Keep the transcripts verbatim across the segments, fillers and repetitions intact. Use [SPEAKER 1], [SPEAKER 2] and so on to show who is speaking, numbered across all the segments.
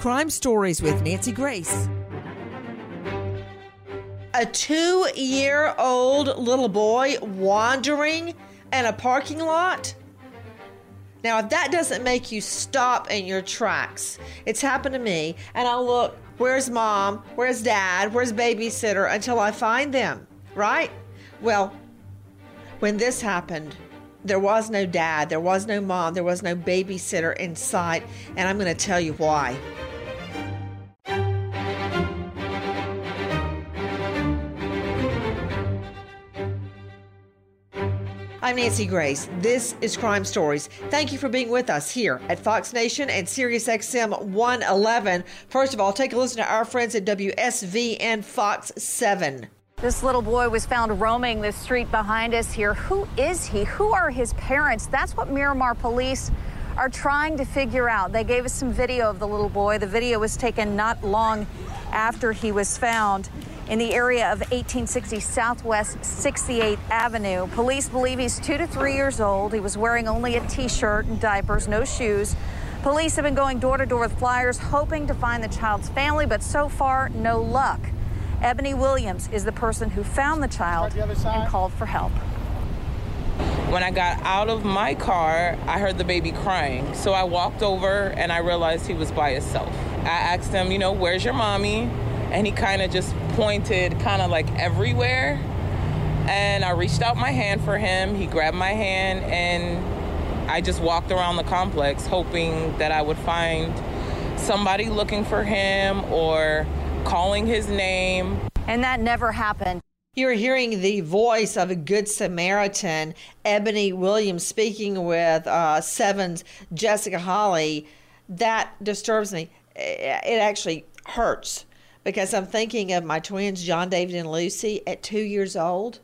[SPEAKER 1] Crime Stories with Nancy Grace.
[SPEAKER 2] A two-year-old little boy wandering in a parking lot? Now, if that doesn't make you stop in your tracks, it's happened to me, and I'll look, where's mom, where's dad, where's babysitter, until I find them, right? Well, when this happened, there was no dad, there was no mom, there was no babysitter in sight, and I'm going to tell you why. I'm Nancy Grace. This is Crime Stories. Thank you for being with us here at Fox Nation and Sirius X M one eleven. First of all, take a listen to our friends at W S V N Fox seven.
[SPEAKER 3] This little boy was found roaming the street behind us here. Who is he? Who are his parents? That's what Miramar police are trying to figure out. They gave us some video of the little boy. The video was taken not long after he was found in the area of eighteen sixty Southwest sixty-eighth Avenue. Police believe he's two to three years old. He was wearing only a T-shirt and diapers, no shoes. Police have been going door to door with flyers, hoping to find the child's family, but so far, no luck. Ebony Williams is the person who found the child and called for help.
[SPEAKER 4] When I got out of my car, I heard the baby crying. So I walked over and I realized he was by himself. I asked him, you know, where's your mommy? And he kind of just pointed kind of like everywhere. And I reached out my hand for him. He grabbed my hand and I just walked around the complex hoping that I would find somebody looking for him or calling his name.
[SPEAKER 3] And that never happened.
[SPEAKER 2] You're hearing the voice of a Good Samaritan, Ebony Williams, speaking with uh, Seven's Jessica Holly. That disturbs me. It actually hurts. Because I'm thinking of my twins, John David and Lucy, at two years old.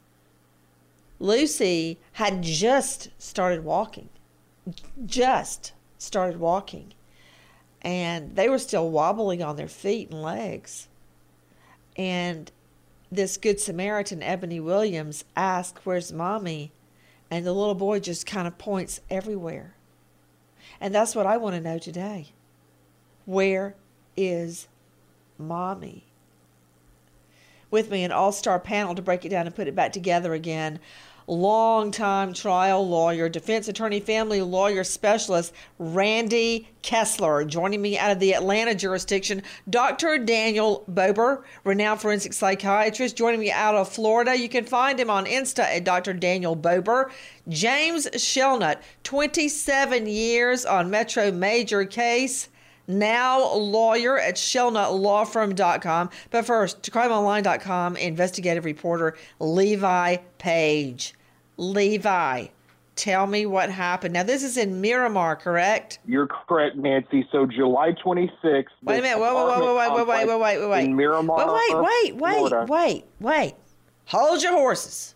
[SPEAKER 2] Lucy had just started walking. Just started walking. And they were still wobbling on their feet and legs. And this Good Samaritan, Ebony Williams, asked, where's mommy? And the little boy just kind of points everywhere. And that's what I want to know today. Where is mommy? With me, an all-star panel to break it down and put it back together again. Longtime trial lawyer, defense attorney, family lawyer specialist, Randy Kessler. Joining me out of the Atlanta jurisdiction, Doctor Daniel Bober, renowned forensic psychiatrist. Joining me out of Florida, you can find him on Insta at Doctor Daniel Bober. James Shelnut, twenty-seven years on Metro Major case. Now lawyer at shelnut law firm dot com. But first, to crime online dot com, investigative reporter Levi Page. Levi, tell me what happened. Now, this is in Miramar, correct?
[SPEAKER 5] You're correct, Nancy. So July twenty-sixth.
[SPEAKER 2] Wait a minute. Wait, wait, wait, wait, wait, wait, wait, wait, wait.
[SPEAKER 5] In Miramar,
[SPEAKER 2] wait, wait, wait,
[SPEAKER 5] Florida.
[SPEAKER 2] wait, wait. Hold your horses.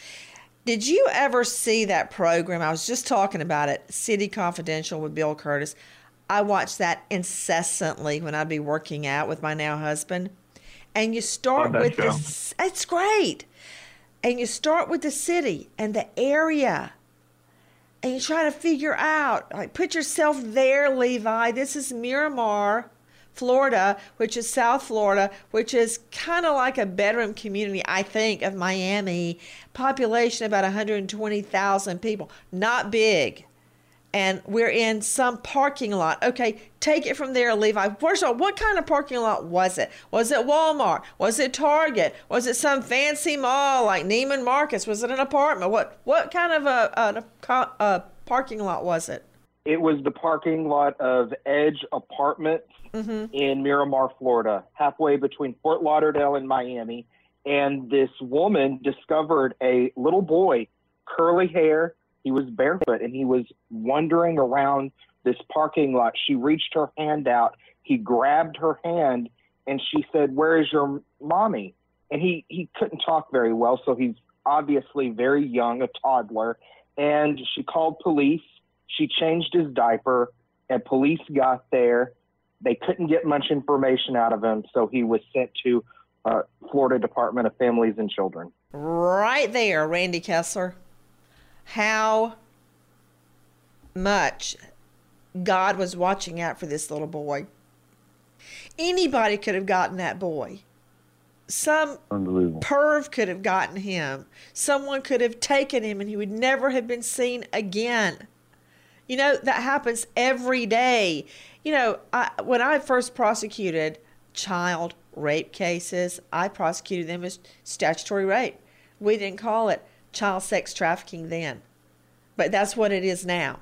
[SPEAKER 2] Did you ever see that program? I was just talking about it, City Confidential with Bill Curtis. I watched that incessantly when I'd be working out with my now husband. And you start with
[SPEAKER 5] show.
[SPEAKER 2] this. It's great. And you start with the city and the area. And you try to figure out, like, put yourself there, Levi. This is Miramar, Florida, which is South Florida, which is kind of like a bedroom community, I think, of Miami. Population about one hundred twenty thousand people. Not big. And we're in some parking lot. Okay, take it from there, Levi. First of all, what kind of parking lot was it? Was it Walmart? Was it Target? Was it some fancy mall like Neiman Marcus? Was it an apartment? What what kind of a, a, a parking lot was it?
[SPEAKER 5] It was the parking lot of Edge Apartments mm-hmm. in Miramar, Florida, halfway between Fort Lauderdale and Miami. And this woman discovered a little boy, curly hair. He was barefoot, and he was wandering around this parking lot. She reached her hand out. He grabbed her hand, and she said, where is your mommy? And he, he couldn't talk very well, so he's obviously very young, a toddler. And she called police. She changed his diaper, and police got there. They couldn't get much information out of him, so he was sent to uh, Florida Department of Families and Children.
[SPEAKER 2] Right there, Randy Kessler. How much God was watching out for this little boy. Anybody could have gotten that boy. Some perv could have gotten him. Someone could have taken him and he would never have been seen again. You know, that happens every day. You know, I, when I first prosecuted child rape cases, I prosecuted them as statutory rape. We didn't call it child sex trafficking then. But that's what it is now.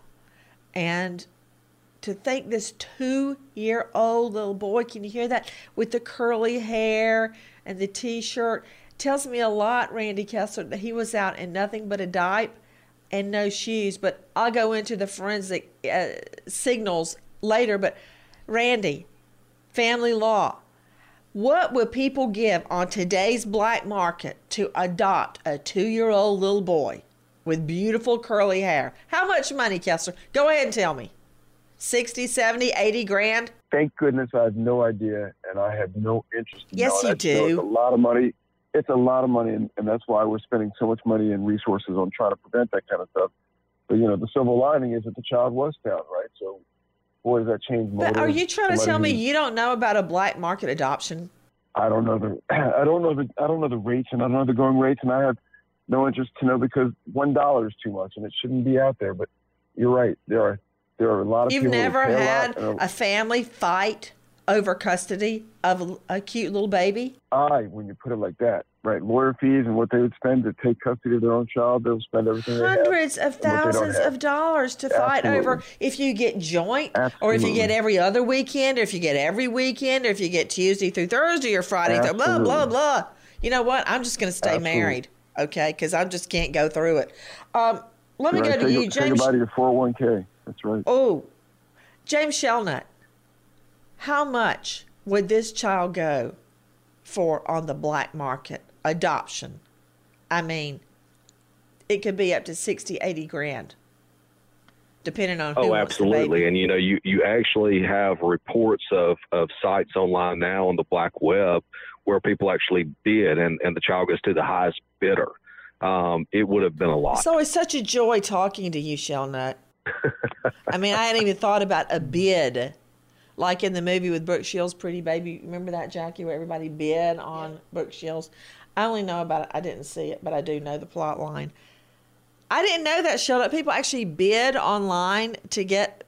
[SPEAKER 2] And to think this two-year-old little boy, can you hear that, with the curly hair and the T-shirt, tells me a lot, Randy Kessler, that he was out in nothing but a diaper and no shoes. But I'll go into the forensic uh, signals later. But Randy, family law, what would people give on today's black market to adopt a two-year-old little boy with beautiful curly hair? How much money, Kessler? Go ahead and tell me. sixty, seventy, eighty grand?
[SPEAKER 6] Thank goodness I have no idea, and I have no interest in
[SPEAKER 2] Yes, you
[SPEAKER 6] that.
[SPEAKER 2] do.
[SPEAKER 6] You know, it's a lot of money. It's a lot of money, and, and that's why we're spending so much money and resources on trying to prevent that kind of stuff. But, you know, the silver lining is that the child was found, right? So, boy, does that change motives.
[SPEAKER 2] But are you trying to
[SPEAKER 6] Somebody
[SPEAKER 2] tell me
[SPEAKER 6] who-
[SPEAKER 2] you don't know about a black market adoption?
[SPEAKER 6] I don't know the I don't know the I don't know the rates, and I don't know the going rates, and I have no interest to know because one dollar is too much, and it shouldn't be out there. But you're right, there are there are a lot of
[SPEAKER 2] You've
[SPEAKER 6] people who
[SPEAKER 2] never
[SPEAKER 6] pay a lot,
[SPEAKER 2] had
[SPEAKER 6] and
[SPEAKER 2] a family fight over custody of a, a cute little baby?
[SPEAKER 6] I, when you put it like that, right? Lawyer fees and what they would spend to take custody of their own child, they'll spend everything they have.
[SPEAKER 2] Hundreds of
[SPEAKER 6] and what they don't
[SPEAKER 2] thousands
[SPEAKER 6] have.
[SPEAKER 2] of dollars to fight
[SPEAKER 6] Absolutely.
[SPEAKER 2] over if you get joint, or if you
[SPEAKER 6] Absolutely.
[SPEAKER 2] get every other weekend, or if you get every weekend, or if you get Tuesday through Thursday or Friday through blah, blah,
[SPEAKER 6] Absolutely.
[SPEAKER 2] blah. You know what? I'm just going to stay
[SPEAKER 6] Absolutely.
[SPEAKER 2] married, okay? Because I just can't go through it. Um, let me
[SPEAKER 6] Right,
[SPEAKER 2] go to
[SPEAKER 6] say,
[SPEAKER 2] you,
[SPEAKER 6] say
[SPEAKER 2] James.
[SPEAKER 6] goodbye to your four oh one k. That's right.
[SPEAKER 2] Oh, James Shelnut, how much would this child go for on the black market? Adoption. I mean, it could be up to sixty, eighty grand, depending on who
[SPEAKER 7] Oh,
[SPEAKER 2] wants the
[SPEAKER 7] absolutely.
[SPEAKER 2] baby.
[SPEAKER 7] And, you know, you, you actually have reports of, of sites online now on the black web where people actually bid and, and the child goes to the highest bidder. Um, it would have been a lot.
[SPEAKER 2] It's always such a joy talking to you, Shelnut. I mean, I hadn't even thought about a bid, like in the movie with Brooke Shields, Pretty Baby. Remember that, Jackie, where everybody bid on yeah. Brooke Shields? I only know about it. I didn't see it, but I do know the plot line. I didn't know that, Shelnut. People actually bid online to get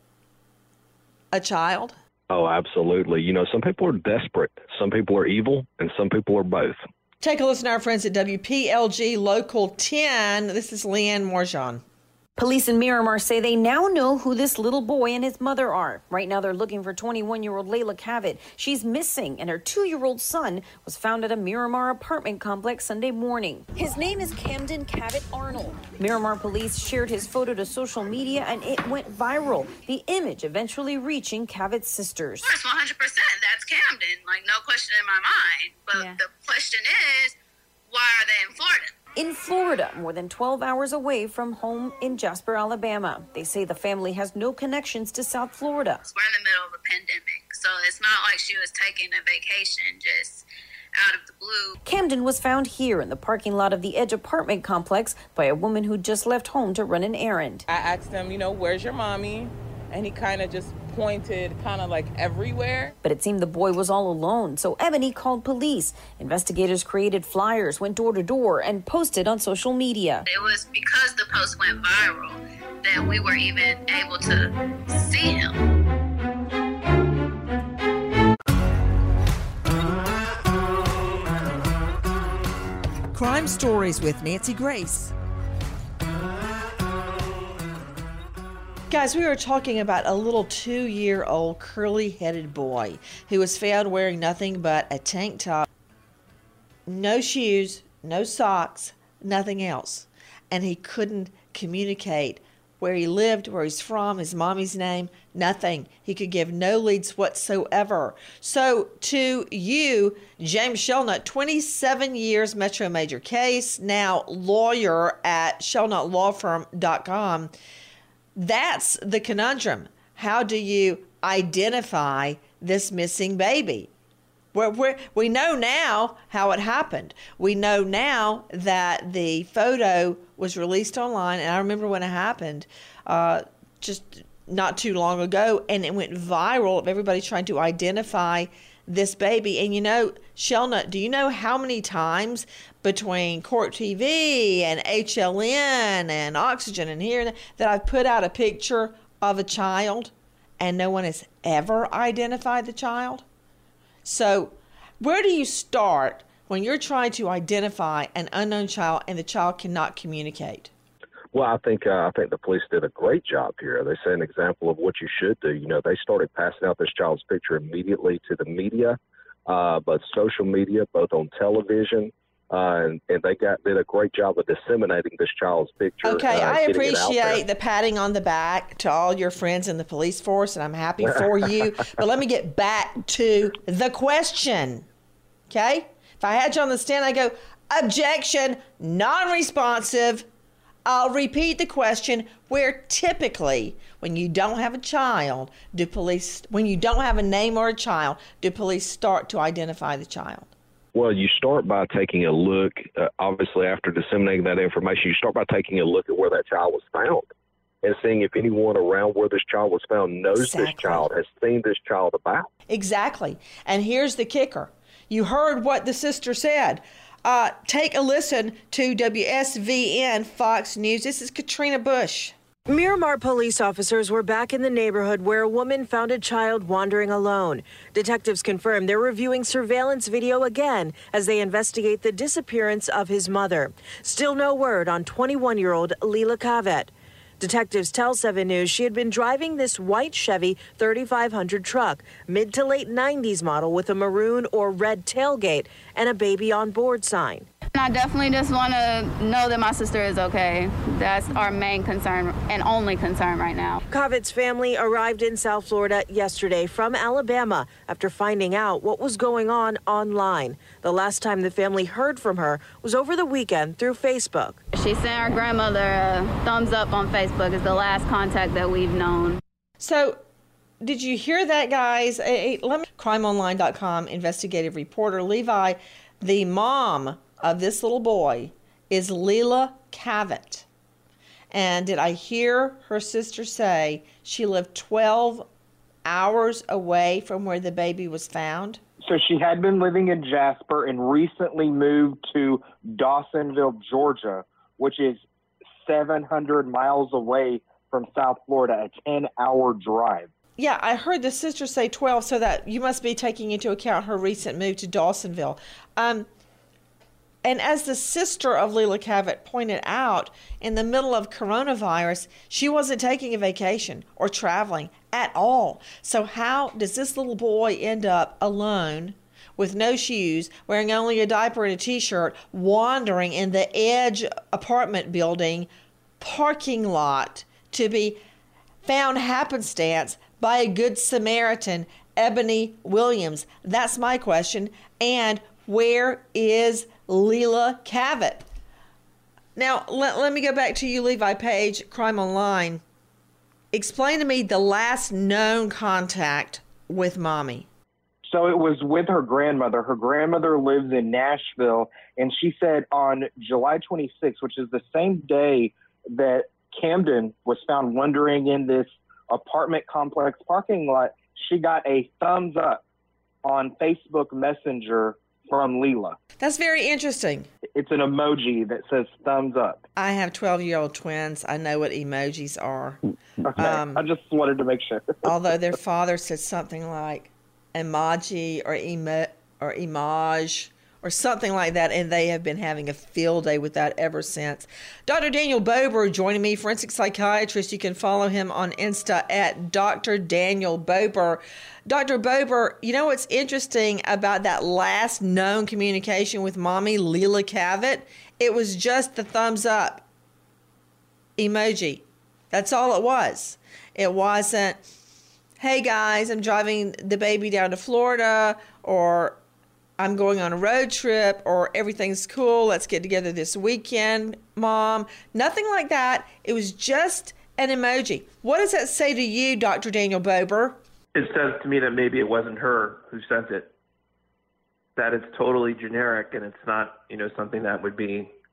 [SPEAKER 2] a child.
[SPEAKER 7] Oh, absolutely. You know, some people are desperate. Some people are evil, and some people are both.
[SPEAKER 2] Take a listen to our friends at W P L G Local ten. This is Leanne Morjon.
[SPEAKER 8] Police in Miramar say they now know who this little boy and his mother are. Right now, they're looking for twenty-one-year-old Layla Cavett. She's missing, and her two-year-old son was found at a Miramar apartment complex Sunday morning. His name is Camden Cavett Arnold. Miramar police shared his photo to social media, and it went viral. The image eventually reaching Cavett's sisters.
[SPEAKER 9] Of course, one hundred percent, that's Camden. Like, no question in my mind. But
[SPEAKER 8] Yeah.
[SPEAKER 9] the question is, why are they in Florida?
[SPEAKER 8] In Florida, more than twelve hours away from home in Jasper, Alabama. They say the family has no connections to South Florida.
[SPEAKER 9] We're in the middle of a pandemic, so it's not like she was taking a vacation just out of the blue.
[SPEAKER 8] Camden was found here in the parking lot of the Edge apartment complex by a woman who just left home to run an errand.
[SPEAKER 4] I asked him, you know, where's your mommy? And he kind of just pointed kind of like everywhere.
[SPEAKER 8] But it seemed the boy was all alone, so Ebony called police. Investigators created flyers, went door to door, and posted on social media.
[SPEAKER 9] It was because the post went viral that we were even able to see him.
[SPEAKER 1] Crime Stories with Nancy Grace.
[SPEAKER 2] Guys, we were talking about a little two-year-old curly-headed boy who was found wearing nothing but a tank top, no shoes, no socks, nothing else. And he couldn't communicate where he lived, where he's from, his mommy's name, nothing. He could give no leads whatsoever. So to you, James Shelnut, twenty-seven years Metro Major case, now lawyer at shelnut law firm dot com. That's the conundrum. How do you identify this missing baby? We're, we're, we know now how it happened. We know now that the photo was released online, and I remember when it happened uh, just not too long ago, and it went viral of everybody trying to identify this baby. And you know, Shelna, do you know how many times between Court T V and H L N and Oxygen and here and there that I've put out a picture of a child and no one has ever identified the child? So where do you start when you're trying to identify an unknown child and the child cannot communicate?
[SPEAKER 7] Well, I think uh, I think the police did a great job here. They set an example of what you should do. You know, they started passing out this child's picture immediately to the media, uh, but social media, both on television, uh, and, and they got did a great job of disseminating this child's picture.
[SPEAKER 2] Okay,
[SPEAKER 7] uh,
[SPEAKER 2] I appreciate the patting on the back to all your friends in the police force, and I'm happy for you. But let me get back to the question, okay? If I had you on the stand, I go, objection, non-responsive. I'll repeat the question, where typically, when you don't have a child, do police, when you don't have a name or a child, do police start to identify the child?
[SPEAKER 7] Well, you start by taking a look, uh, obviously after disseminating that information, you start by taking a look at where that child was found and seeing if anyone around where this child was found knows
[SPEAKER 2] Exactly.
[SPEAKER 7] this child, has seen this child about.
[SPEAKER 2] Exactly. And here's the kicker. You heard what the sister said. Uh, take a listen to W S V N Fox News. This is Katrina Bush.
[SPEAKER 10] Miramar police officers were back in the neighborhood where a woman found a child wandering alone. Detectives confirmed they're reviewing surveillance video again as they investigate the disappearance of his mother. Still no word on twenty-one-year-old Leila Cavett. Detectives tell seven News she had been driving this white Chevy thirty-five hundred truck, mid to late nineties model with a maroon or red tailgate and a baby on board sign.
[SPEAKER 11] I definitely just want to know that my sister is okay. That's our main concern and only concern right now.
[SPEAKER 10] Cavett's family arrived in South Florida yesterday from Alabama after finding out what was going on online. The last time the family heard from her was over the weekend through Facebook.
[SPEAKER 11] She sent her grandmother a thumbs up on Facebook. Is the last contact that we've known.
[SPEAKER 2] So, did you hear that, guys? Hey, let me, crime online dot com investigative reporter Levi, the mom of this little boy is Leila Cavett. And did I hear her sister say she lived twelve hours away from where the baby was found?
[SPEAKER 5] So she had been living in Jasper and recently moved to Dawsonville, Georgia, which is seven hundred miles away from South Florida, a ten-hour drive.
[SPEAKER 2] Yeah, I heard the sister say twelve, so that you must be taking into account her recent move to Dawsonville. Um, and as the sister of Leila Cavett pointed out, in the middle of coronavirus, she wasn't taking a vacation or traveling at all. So how does this little boy end up alone with no shoes, wearing only a diaper and a t-shirt, wandering in the Edge apartment building parking lot to be found happenstance by a good Samaritan, Ebony Williams? That's my question. And where is Leila Cavett? Now, let, let me go back to you, Levi Page, Crime Online. Explain to me the last known contact with mommy.
[SPEAKER 5] So it was with her grandmother. Her grandmother lives in Nashville, and she said on July twenty-sixth, which is the same day that Camden was found wandering in this apartment complex parking lot, she got a thumbs up on Facebook Messenger from Leila.
[SPEAKER 2] That's very interesting.
[SPEAKER 5] It's an emoji that says thumbs up.
[SPEAKER 2] I have twelve-year-old twins. I know what emojis are.
[SPEAKER 5] Okay,
[SPEAKER 2] Um,
[SPEAKER 5] I just wanted to make sure.
[SPEAKER 2] although their father said something like emoji or emo or image or something like that, and they have been having a field day with that ever since. Doctor Daniel Bober joining me, forensic psychiatrist. You can follow him on Insta at Doctor Daniel Bober. Doctor Bober, you know what's interesting about that last known communication with mommy, Leila Cavett? It was just the thumbs up emoji. That's all it was. It wasn't, hey guys, I'm driving the baby down to Florida, or I'm going on a road trip, or everything's cool, let's get together this weekend, mom. Nothing like that. It was just an emoji. What does that say to you, Doctor Daniel Bober?
[SPEAKER 12] It says to me that maybe it wasn't her who sent it, that it's totally generic and it's not, you know, something that would be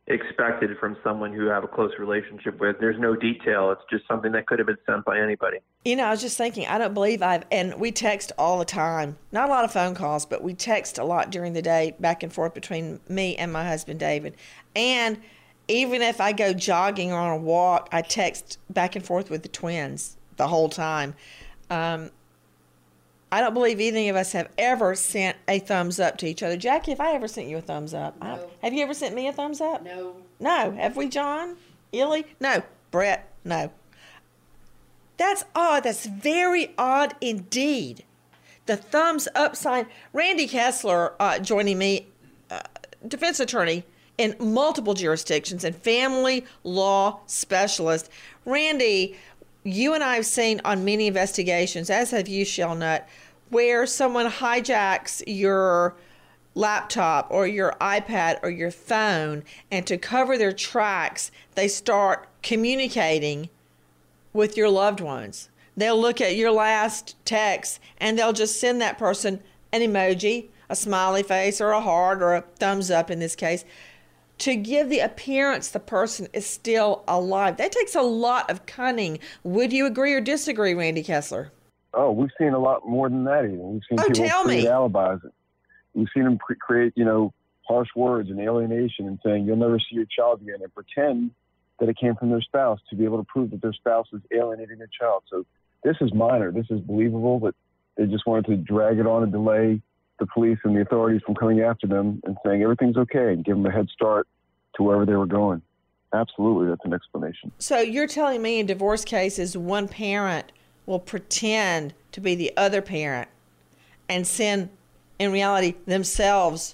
[SPEAKER 12] expected from someone who you have a close relationship with. There's no detail. It's just something that could have been sent by anybody.
[SPEAKER 2] You know, I was just thinking, I don't believe I've, and we text all the time. Not a lot of phone calls, but we text a lot during the day, back and forth between me and my husband, David. And even if I go jogging or on a walk, I text back and forth with the twins the whole time. Um, I don't believe any of us have ever sent a thumbs up to each other. Jackie, have I ever sent you a thumbs up?
[SPEAKER 13] No.
[SPEAKER 2] I, have you ever sent me a thumbs up?
[SPEAKER 13] No.
[SPEAKER 2] No. Have we, John? Illy? No. Brett? No. That's odd. That's very odd indeed. The thumbs up sign. Randy Kessler uh, joining me, uh, defense attorney in multiple jurisdictions and family law specialist. Randy, you and I have seen on many investigations, as have you, Shelnut, where someone hijacks your laptop or your iPad or your phone, and to cover their tracks, they start communicating with your loved ones. They'll look at your last text and they'll just send that person an emoji, a smiley face or a heart or a thumbs up in this case, to give the appearance the person is still alive. That takes a lot of cunning. Would you agree or disagree, Randy Kessler?
[SPEAKER 6] Oh, we've seen a lot more than that even. We've seen
[SPEAKER 2] oh,
[SPEAKER 6] people
[SPEAKER 2] tell
[SPEAKER 6] create
[SPEAKER 2] me.
[SPEAKER 6] alibis. We've seen them pre- create, you know, harsh words and alienation and saying, you'll never see your child again, and pretend that it came from their spouse to be able to prove that their spouse is alienating their child. So this is minor. This is believable, but they just wanted to drag it on and delay the police and the authorities from coming after them and saying everything's okay and give them a head start to wherever they were going. Absolutely, that's an explanation.
[SPEAKER 2] So you're telling me in divorce cases, one parent will pretend to be the other parent and send, in reality, themselves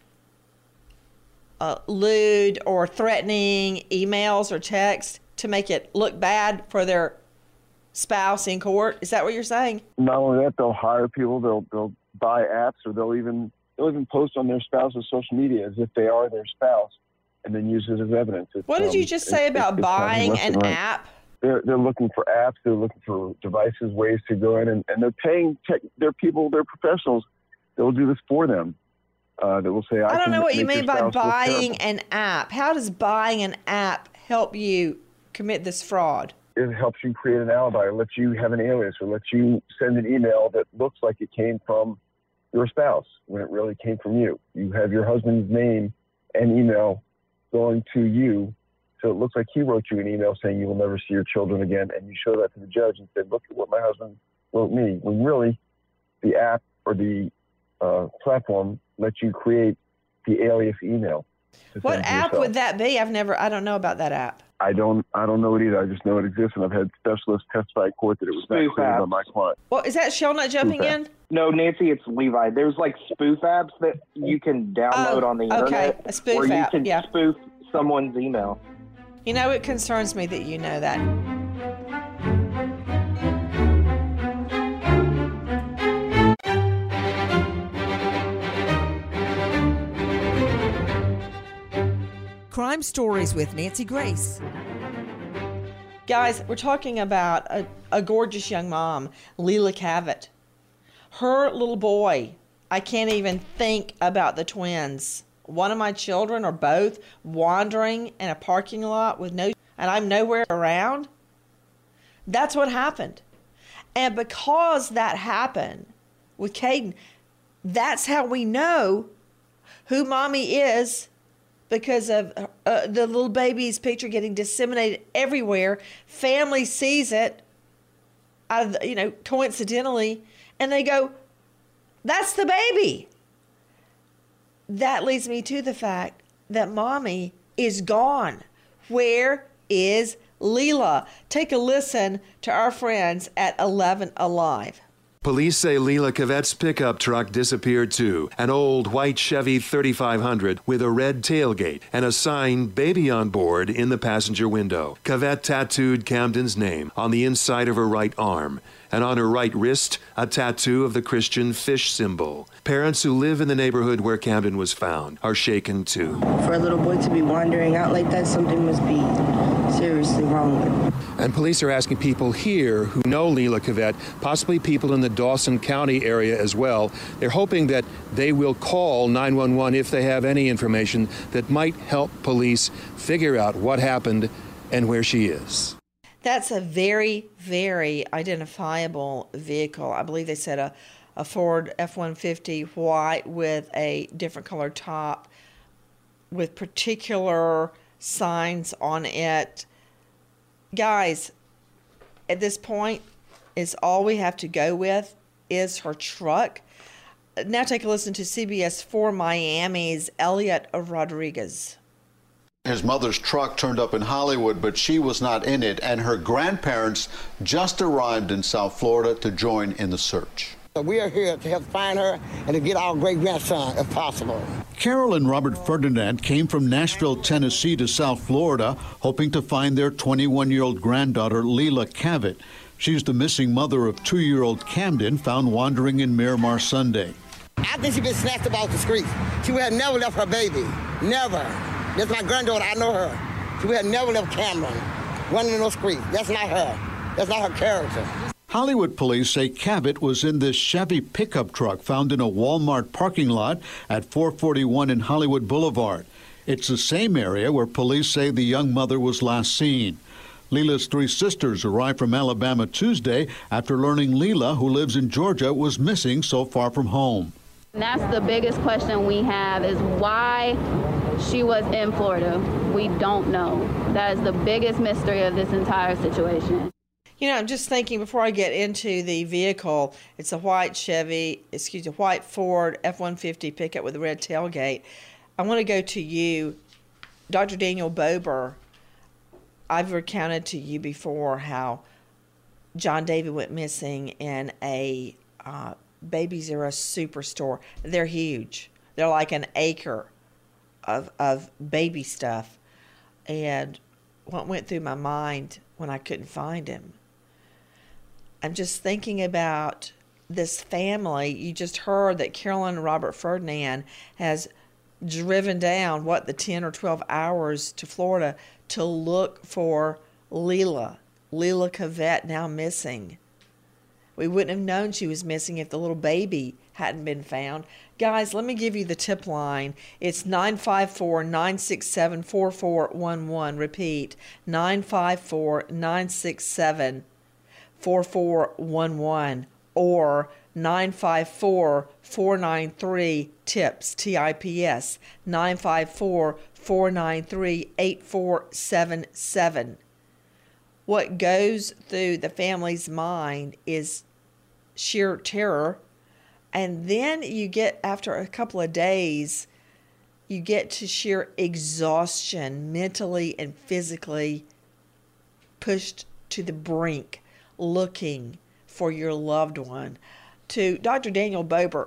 [SPEAKER 2] uh, lewd or threatening emails or texts to make it look bad for their spouse in court? Is that what you're saying?
[SPEAKER 6] Not only that, they'll hire people, they'll they'll buy apps, or they'll even they'll even post on their spouse's social media as if they are their spouse, and then use it as evidence. It's,
[SPEAKER 2] what did
[SPEAKER 6] um,
[SPEAKER 2] you just say
[SPEAKER 6] it's,
[SPEAKER 2] about
[SPEAKER 6] it's, it's
[SPEAKER 2] buying an
[SPEAKER 6] right.
[SPEAKER 2] app?
[SPEAKER 6] They're they're looking for apps. They're looking for devices, ways to go in, and, and they're paying tech. They're people. They're professionals. They'll do this for them. Uh, that will say, I,
[SPEAKER 2] I don't
[SPEAKER 6] can
[SPEAKER 2] know what
[SPEAKER 6] make
[SPEAKER 2] you mean
[SPEAKER 6] your
[SPEAKER 2] by
[SPEAKER 6] spouse look
[SPEAKER 2] buying
[SPEAKER 6] terrible.
[SPEAKER 2] an app. How does buying an app help you commit this fraud?
[SPEAKER 6] It helps you create an alibi. It lets you have an alias, or lets you send an email that looks like it came from your spouse when it really came from you. You have your husband's name and email going to you, so it looks like he wrote you an email saying you will never see your children again, and you show that to the judge and say, look at what my husband wrote me, when really the app or the uh, platform lets you create the alias email.
[SPEAKER 2] What app
[SPEAKER 6] yourself.
[SPEAKER 2] would that be? I've never, I don't know about that app.
[SPEAKER 6] I don't, I don't know it either. I just know it exists, and I've had specialists testify in court that it was not
[SPEAKER 5] Spoof
[SPEAKER 6] created by
[SPEAKER 5] apps.
[SPEAKER 6] my client.
[SPEAKER 2] Well, is that Shelnut jumping
[SPEAKER 6] Spoof
[SPEAKER 2] in?
[SPEAKER 5] No, Nancy, it's Levi. There's like spoof apps that you can download
[SPEAKER 2] Oh,
[SPEAKER 5] on the
[SPEAKER 2] okay.
[SPEAKER 5] internet
[SPEAKER 2] A spoof
[SPEAKER 5] where you
[SPEAKER 2] app,
[SPEAKER 5] can
[SPEAKER 2] yeah.
[SPEAKER 5] spoof someone's email.
[SPEAKER 2] You know, it concerns me that you know that.
[SPEAKER 1] Crime Stories with Nancy Grace.
[SPEAKER 2] Guys, we're talking about a, a gorgeous young mom, Leila Cavett. Her little boy, I can't even think about the twins. One of my children or both wandering in a parking lot with no, and I'm nowhere around. That's what happened. And because that happened with Caden, that's how we know who mommy is, because of uh, the little baby's picture getting disseminated everywhere. Family sees it, out of the, you know, coincidentally, and they go, that's the baby. That leads me to the fact that mommy is gone. Where is Leila? Take a listen to our friends at eleven Alive.
[SPEAKER 14] Police say Leila Cavett's pickup truck disappeared too. An old white Chevy thirty-five hundred with a red tailgate and a sign "Baby on Board" in the passenger window. Cavett tattooed Camden's name on the inside of her right arm, and on her right wrist, a tattoo of the Christian fish symbol. Parents who live in the neighborhood where Camden was found are shaken too.
[SPEAKER 15] For a little boy to be wandering out like that, something must be seriously wrong with him.
[SPEAKER 14] And police are asking people here who know Leila Kvet, possibly people in the Dawson County area as well. They're hoping that they will call nine one one if they have any information that might help police figure out what happened and where she is.
[SPEAKER 2] That's a very, very identifiable vehicle. I believe they said a, a Ford F one fifty white with a different color top with particular signs on it. Guys, at this point, is all we have to go with is her truck. Now take a listen to C B S four Miami's Elliot Rodriguez.
[SPEAKER 13] His mother's truck turned up in Hollywood, but she was not in it, and her grandparents just arrived in South Florida to join in the search.
[SPEAKER 15] We are here to help find her and to get our great-grandson, if possible.
[SPEAKER 13] Carol and Robert Ferdinand came from Nashville, Tennessee to South Florida, hoping to find their twenty-one-year-old granddaughter, Leila Kvet. She's the missing mother of two-year-old Camden, found wandering in Miramar Sunday.
[SPEAKER 15] I think she's been snatched about the streets. She would have never left her baby. Never. That's my granddaughter. I know her. She would have never left Cameron running in those streets. That's not her. That's not her character.
[SPEAKER 13] Hollywood police say Kvet was in this Chevy pickup truck found in a Walmart parking lot at four forty-one in Hollywood Boulevard. It's the same area where police say the young mother was last seen. Leila's three sisters arrived from Alabama Tuesday after learning Leila, who lives in Georgia, was missing so far from home.
[SPEAKER 11] That's the biggest question we have, is why she was in Florida. We don't know. That is the biggest mystery of this entire situation.
[SPEAKER 2] You know, I'm just thinking before I get into the vehicle, it's a white Chevy, excuse me, white Ford F one fifty pickup with a red tailgate. I want to go to you, Doctor Daniel Bober. I've recounted to you before how John David went missing in a uh, Babies R Us superstore. They're huge. They're like an acre of of baby stuff. And what went through my mind when I couldn't find him? I'm just thinking about this family. You just heard that Carolyn Robert Ferdinand has driven down, what, the ten or twelve hours to Florida to look for Leila. Leila Kvet, now missing. We wouldn't have known she was missing if the little baby hadn't been found. Guys, let me give you the tip line. It's nine five four, nine six seven, four four one one. Repeat, nine five four, nine six seven, four four one one or nine five four, four nine three, TIPS, T I P S, nine five four, four nine three, eight four seven seven. What goes through the family's mind is sheer terror. And then you get, after a couple of days, you get to sheer exhaustion, mentally and physically pushed to the brink, looking for your loved one. To Doctor Daniel Bober,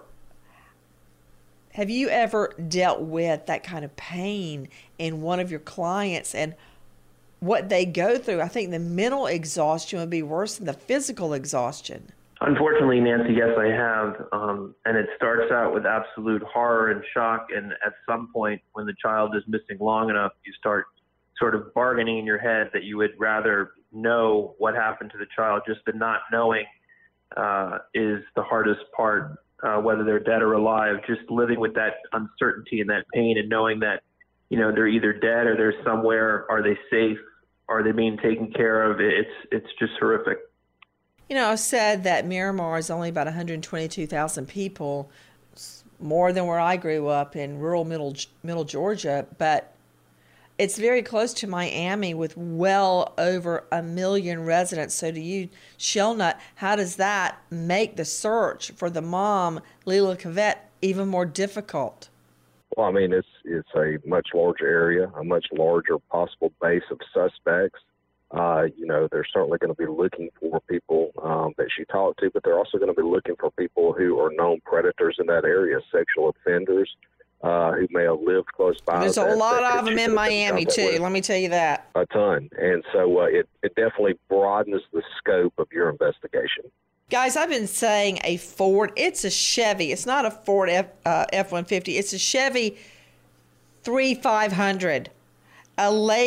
[SPEAKER 2] have you ever dealt with that kind of pain in one of your clients and what they go through? I think the mental exhaustion would be worse than the physical exhaustion.
[SPEAKER 12] Unfortunately, Nancy, yes, I have. Um, and it starts out with absolute horror and shock. And at some point, when the child is missing long enough, you start sort of bargaining in your head that you would rather know what happened to the child. Just the not knowing uh, is the hardest part, uh, whether they're dead or alive. Just living with that uncertainty and that pain and knowing that, you know, they're either dead or they're somewhere. Are they safe? Are they being taken care of? It's it's just horrific.
[SPEAKER 2] You know, I said that Miramar is only about one hundred twenty-two thousand people, more than where I grew up in rural middle middle Georgia, but it's very close to Miami with well over a million residents. So to you, Shelnut, how does that make the search for the mom, Leila Kvet, even more difficult?
[SPEAKER 7] Well, I mean, it's it's a much larger area, a much larger possible base of suspects. Uh, you know, they're certainly going to be looking for people um, that she talked to, but they're also going to be looking for people who are known predators in that area, sexual offenders uh, who may have lived close by.
[SPEAKER 2] There's a
[SPEAKER 7] that,
[SPEAKER 2] lot
[SPEAKER 7] that
[SPEAKER 2] of them in Miami, too.
[SPEAKER 7] With.
[SPEAKER 2] Let me tell you that.
[SPEAKER 7] A ton. And so uh, it, it definitely broadens the scope of your investigation.
[SPEAKER 2] Guys, I've been saying a Ford. It's a Chevy. It's not a Ford F, uh, F one fifty. It's a Chevy thirty-five hundred, a late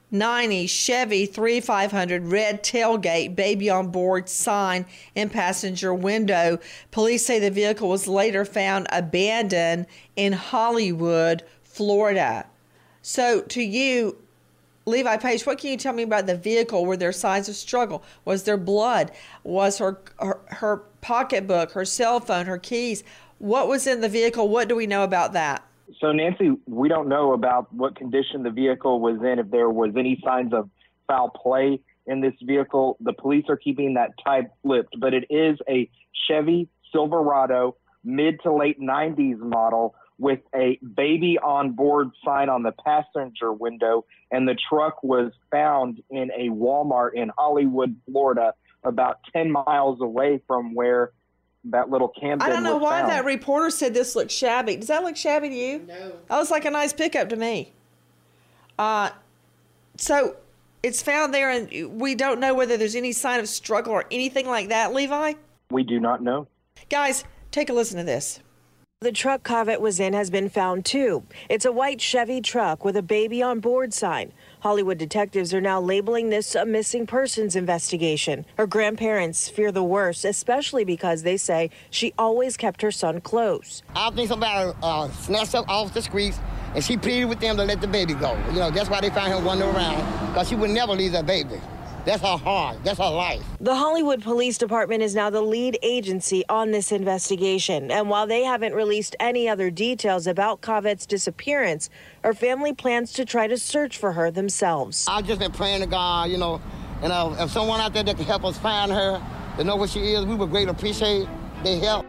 [SPEAKER 2] ninety Chevy thirty-five hundred, red tailgate, baby on board sign in passenger window. Police say the vehicle was later found abandoned in Hollywood, Florida. So to you, Levi Page, what can you tell me about the vehicle? Were there signs of struggle? Was there blood? Was her, her, her pocketbook, her cell phone, her keys? What was in the vehicle? What do we know about that?
[SPEAKER 5] So, Nancy, we don't know about what condition the vehicle was in, if there was any signs of foul play in this vehicle. The police are keeping that type flipped, but it is a Chevy Silverado mid to late nineties model with a baby on board sign on the passenger window, and the truck was found in a Walmart in Hollywood, Florida, about ten miles away from where that little Camden
[SPEAKER 2] I don't know
[SPEAKER 5] was
[SPEAKER 2] why
[SPEAKER 5] found.
[SPEAKER 2] that reporter said this looked shabby. Does that look shabby to you? No. That looks like a nice pickup to me. Uh, so it's found there, and we don't know whether there's any sign of struggle or anything like that, Levi?
[SPEAKER 5] We do not know.
[SPEAKER 2] Guys, take a listen to this.
[SPEAKER 10] The truck Kaveh was in has been found too. It's a white Chevy truck with a baby on board sign. Hollywood detectives are now labeling this a missing persons investigation. Her grandparents fear the worst, especially because they say she always kept her son close.
[SPEAKER 15] I think somebody uh, snatched her off the streets, and she pleaded with them to let the baby go. You know, that's why they found her wandering around, because she would never leave that baby. That's her heart. That's her life.
[SPEAKER 10] The Hollywood Police Department is now the lead agency on this investigation. And while they haven't released any other details about Kaveh's disappearance, her family plans to try to search for her themselves.
[SPEAKER 15] I've just been praying to God, you know, and uh, if someone out there that can help us find her, to know where she is, we would greatly appreciate their help.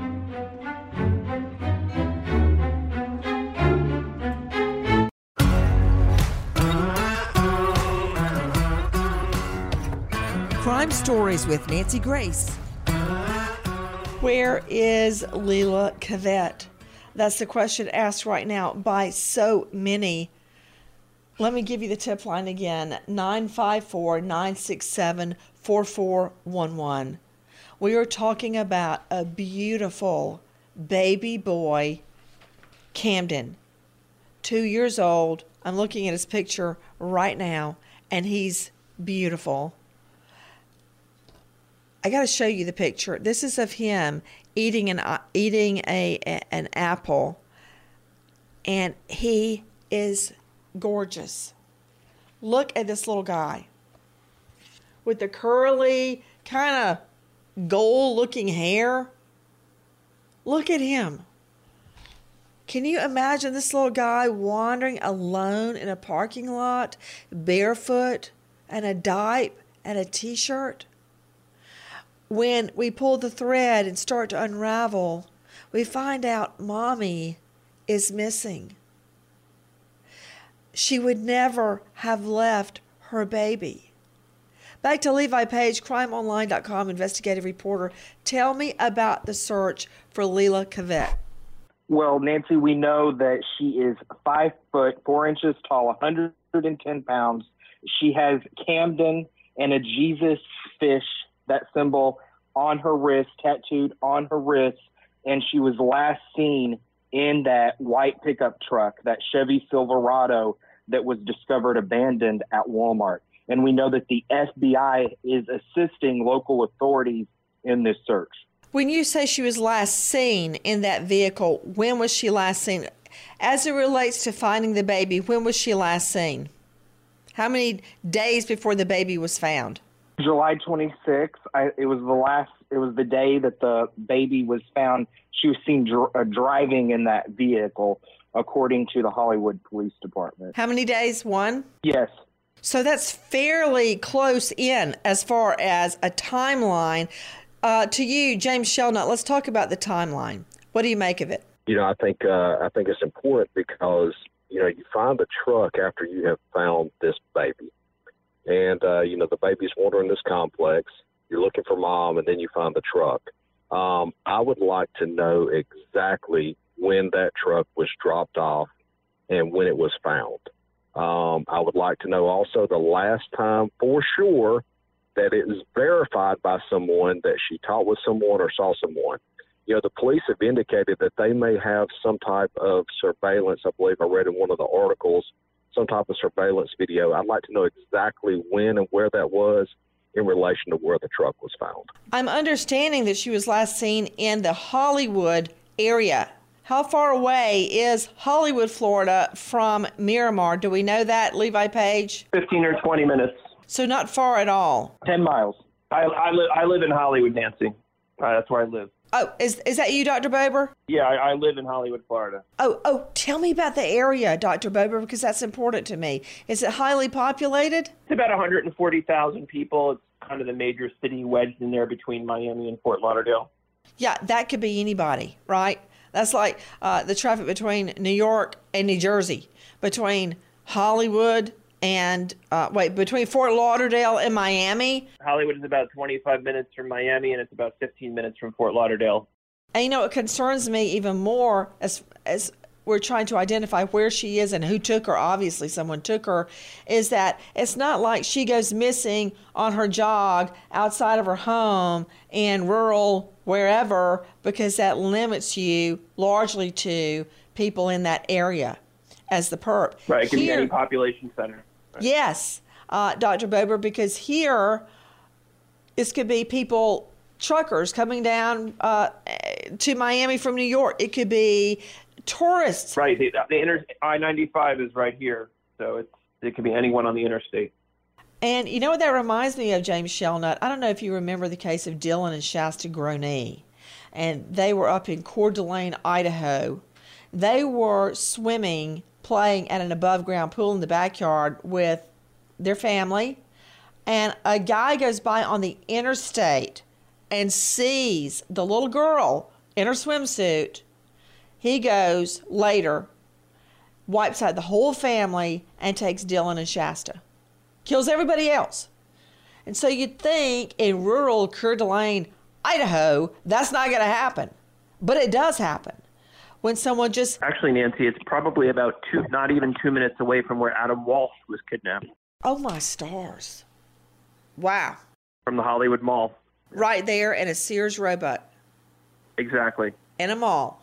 [SPEAKER 1] Crime Stories with Nancy Grace.
[SPEAKER 2] Where is Leila Kaveh? That's the question asked right now by so many. Let me give you the tip line again, nine five four, nine six seven, four four one one. We are talking about a beautiful baby boy, Camden, two years old. I'm looking at his picture right now, and he's beautiful. I got to show you the picture. This is of him eating an uh, eating a, a an apple, and he is gorgeous. Look at this little guy with the curly, kind of gold-looking hair. Look at him. Can you imagine this little guy wandering alone in a parking lot, barefoot, and a diaper and a t-shirt? When we pull the thread and start to unravel, we find out Mommy is missing. She would never have left her baby. Back to Levi Page, crime online dot com investigative reporter. Tell me about the search for Leila Kaveh.
[SPEAKER 5] Well, Nancy, we know that she is five foot, four inches tall, one hundred ten pounds. She has Camden and a Jesus fish, that symbol, on her wrist, tattooed on her wrist, and she was last seen in that white pickup truck, that Chevy Silverado that was discovered abandoned at Walmart. And we know that the F B I is assisting local authorities in this search.
[SPEAKER 2] When you say she was last seen in that vehicle, when was she last seen? As it relates to finding the baby, when was she last seen? How many days before the baby was found?
[SPEAKER 5] July twenty-sixth. I, it was the last. It was the day that the baby was found. She was seen dr- uh, driving in that vehicle, according to the Hollywood Police Department.
[SPEAKER 2] How many days? One?
[SPEAKER 5] Yes.
[SPEAKER 2] So that's fairly close in as far as a timeline. Uh, to you, James Shelnut, let's talk about the timeline. What do you make of it?
[SPEAKER 7] You know, I think uh, I think it's important because you know you find the truck after you have found this baby. And, uh, you know, the baby's wandering this complex. You're looking for mom, and then you find the truck. Um, I would like to know exactly when that truck was dropped off and when it was found. Um, I would like to know also the last time for sure that it was verified by someone that she talked with someone or saw someone. You know, the police have indicated that they may have some type of surveillance. I believe I read in one of the articles some type of surveillance video. I'd like to know exactly when and where that was in relation to where the truck was found.
[SPEAKER 2] I'm understanding that she was last seen in the Hollywood area. How far away is Hollywood, Florida from Miramar? Do we know that, Levi Page?
[SPEAKER 12] fifteen or twenty minutes.
[SPEAKER 2] So not far at all.
[SPEAKER 12] ten miles. I, I, li- I live in Hollywood, Nancy. Uh, that's where I live.
[SPEAKER 2] Oh, is is that you, Doctor Bober?
[SPEAKER 12] Yeah, I, I live in Hollywood, Florida.
[SPEAKER 2] Oh, oh, tell me about the area, Doctor Bober, because that's important to me. Is it highly populated?
[SPEAKER 12] It's about one hundred forty thousand people. It's kind of the major city wedged in there between Miami and Fort Lauderdale.
[SPEAKER 2] Yeah, that could be anybody, right? That's like uh, the traffic between New York and New Jersey, between Hollywood and, uh, wait, between Fort Lauderdale and Miami.
[SPEAKER 12] Hollywood is about twenty-five minutes from Miami, and it's about fifteen minutes from Fort Lauderdale.
[SPEAKER 2] And you know, it concerns me even more as as we're trying to identify where she is and who took her. Obviously, someone took her. Is that it's not like she goes missing on her jog outside of her home in rural wherever, because that limits you largely to people in that area as the perp.
[SPEAKER 12] Right, it can
[SPEAKER 2] Here,
[SPEAKER 12] be any population center. Right.
[SPEAKER 2] Yes, uh, Doctor Bober, because here this could be people, truckers coming down uh, to Miami from New York. It could be tourists.
[SPEAKER 12] Right, the, the inter- I ninety-five is right here, so it's it could be anyone on the interstate.
[SPEAKER 2] And you know what that reminds me of, James Shelnut? I don't know if you remember the case of Dylan and Shasta Groney. And they were up in Coeur d'Alene, Idaho. They were swimming, playing at an above-ground pool in the backyard with their family. And a guy goes by on the interstate and sees the little girl in her swimsuit. He goes later, wipes out the whole family, and takes Dylan and Shasta. Kills everybody else. And so you'd think in rural Coeur d'Alene, Idaho, that's not going to happen. But it does happen. When someone just...
[SPEAKER 12] Actually, Nancy, it's probably about two, not even two minutes away from where Adam Walsh was kidnapped.
[SPEAKER 2] Oh, my stars. Wow.
[SPEAKER 12] From the Hollywood Mall.
[SPEAKER 2] Right there in a Sears Roebuck.
[SPEAKER 12] Exactly.
[SPEAKER 2] In a mall.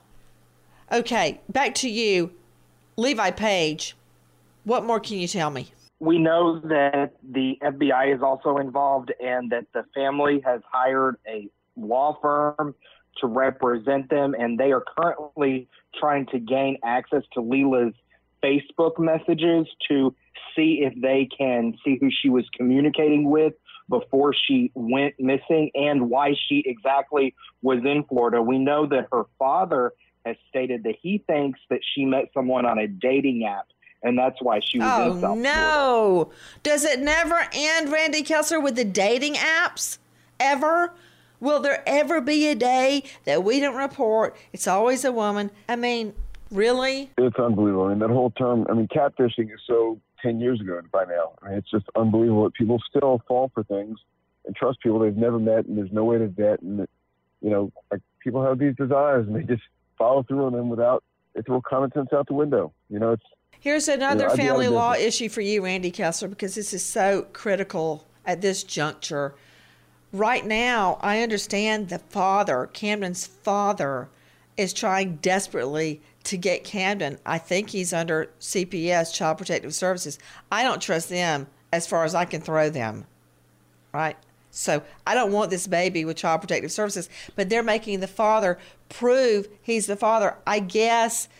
[SPEAKER 2] Okay, back to you. Levi Page, what more can you tell me?
[SPEAKER 5] We know that the F B I is also involved and that the family has hired a law firm to represent them, and they are currently trying to gain access to Leela's Facebook messages to see if they can see who she was communicating with before she went missing and why she exactly was in Florida. We know that her father has stated that he thinks that she met someone on a dating app, and that's why she was
[SPEAKER 2] oh,
[SPEAKER 5] in South
[SPEAKER 2] no.
[SPEAKER 5] Florida.
[SPEAKER 2] Does it never end, Randy Kessler, with the dating apps? Ever? Will there ever be a day that we don't report it's always a woman? I mean, really?
[SPEAKER 6] It's unbelievable. I mean, that whole term, I mean, catfishing is so ten years ago by now. I mean, it's just unbelievable that people still fall for things and trust people they've never met, and there's no way to vet. And, you know, like people have these desires, and they just follow through on them without, they throw common sense out the window. You know, it's...
[SPEAKER 2] Here's another
[SPEAKER 6] you know,
[SPEAKER 2] family law issue for you, Randy Kessler, because this is so critical at this juncture. Right now, I understand the father, Camden's father, is trying desperately to get Camden. I think he's under C P S, Child Protective Services. I don't trust them as far as I can throw them, right? So I don't want this baby with Child Protective Services, but they're making the father prove he's the father. I guess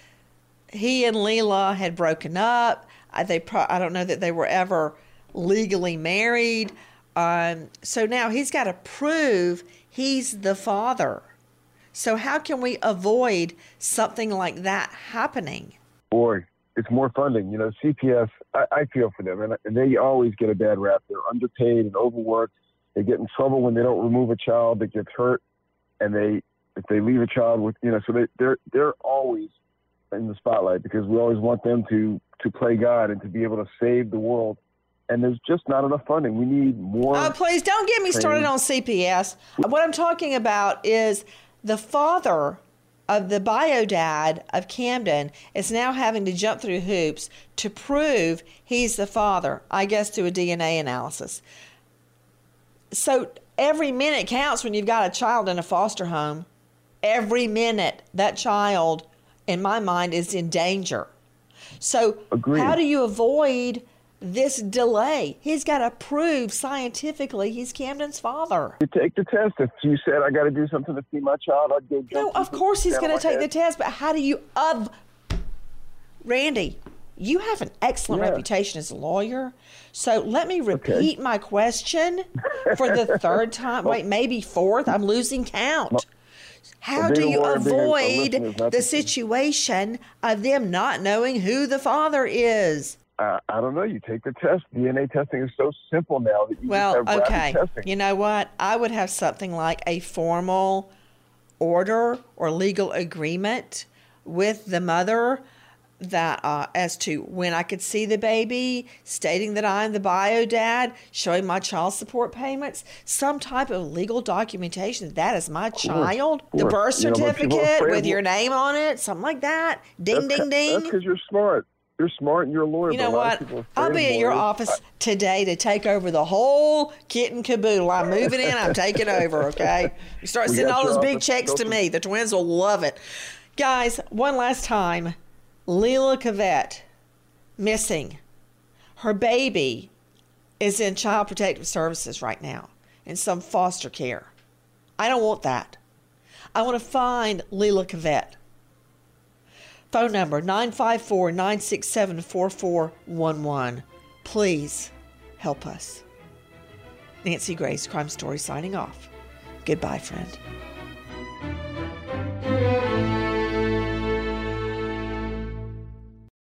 [SPEAKER 2] he and Leela had broken up. I, they pro- I don't know that they were ever legally married. Um, so now he's got to prove he's the father. So how can we avoid something like that happening?
[SPEAKER 6] Boy, it's more funding. You know, C P S, I, I feel for them, and, and they always get a bad rap. They're underpaid and overworked. They get in trouble when they don't remove a child that gets hurt, and they if they leave a child with, you know, so they, they're they're always in the spotlight because we always want them to to play God and to be able to save the world. And there's just not enough funding. We need more.
[SPEAKER 2] Oh, please don't get me started on C P S. What I'm talking about is the father of the bio dad of Camden is now having to jump through hoops to prove he's the father, I guess through a D N A analysis. So every minute counts when you've got a child in a foster home. Every minute that child, in my mind, is in danger. So
[SPEAKER 6] Agreed.
[SPEAKER 2] How do you avoid this delay? He's got to prove scientifically he's Camden's father.
[SPEAKER 6] You take the test. If you said I got to do something to see my child, I'd go.
[SPEAKER 2] No, of course he's going to take the test, but how do you of Randy? You have an excellent
[SPEAKER 6] Yeah.
[SPEAKER 2] reputation as a lawyer. So let me repeat okay. my question for the third time. Wait, maybe fourth. I'm losing count. How do you avoid the situation of them not knowing who the father is?
[SPEAKER 6] Uh, I don't know. You take the test. D N A testing is so simple now that you
[SPEAKER 2] well,
[SPEAKER 6] just have
[SPEAKER 2] okay.
[SPEAKER 6] rapid testing.
[SPEAKER 2] You know what? I would have something like a formal order or legal agreement with the mother that uh, as to when I could see the baby, stating that I'm the bio dad, showing my child support payments, some type of legal documentation that that is my child, the birth certificate you know, with your name on it, something like that. Ding,
[SPEAKER 6] that's
[SPEAKER 2] ding, ding.
[SPEAKER 6] That's because you're smart. You're smart and you're a lawyer.
[SPEAKER 2] You know what? I'll be at your office today to take over the whole kit and caboodle. I'm moving in. I'm taking over, okay? You start
[SPEAKER 6] We
[SPEAKER 2] sending
[SPEAKER 6] got
[SPEAKER 2] all
[SPEAKER 6] your
[SPEAKER 2] those big
[SPEAKER 6] office.
[SPEAKER 2] checks to me. The twins will love it. Guys, one last time. Leila Cavett, missing. Her baby is in Child Protective Services right now, in some foster care. I don't want that. I want to find Leila Cavett. Phone number nine five four, nine six seven, four four one one. Please help us. Nancy Grace, Crime Story, signing off. Goodbye, friend.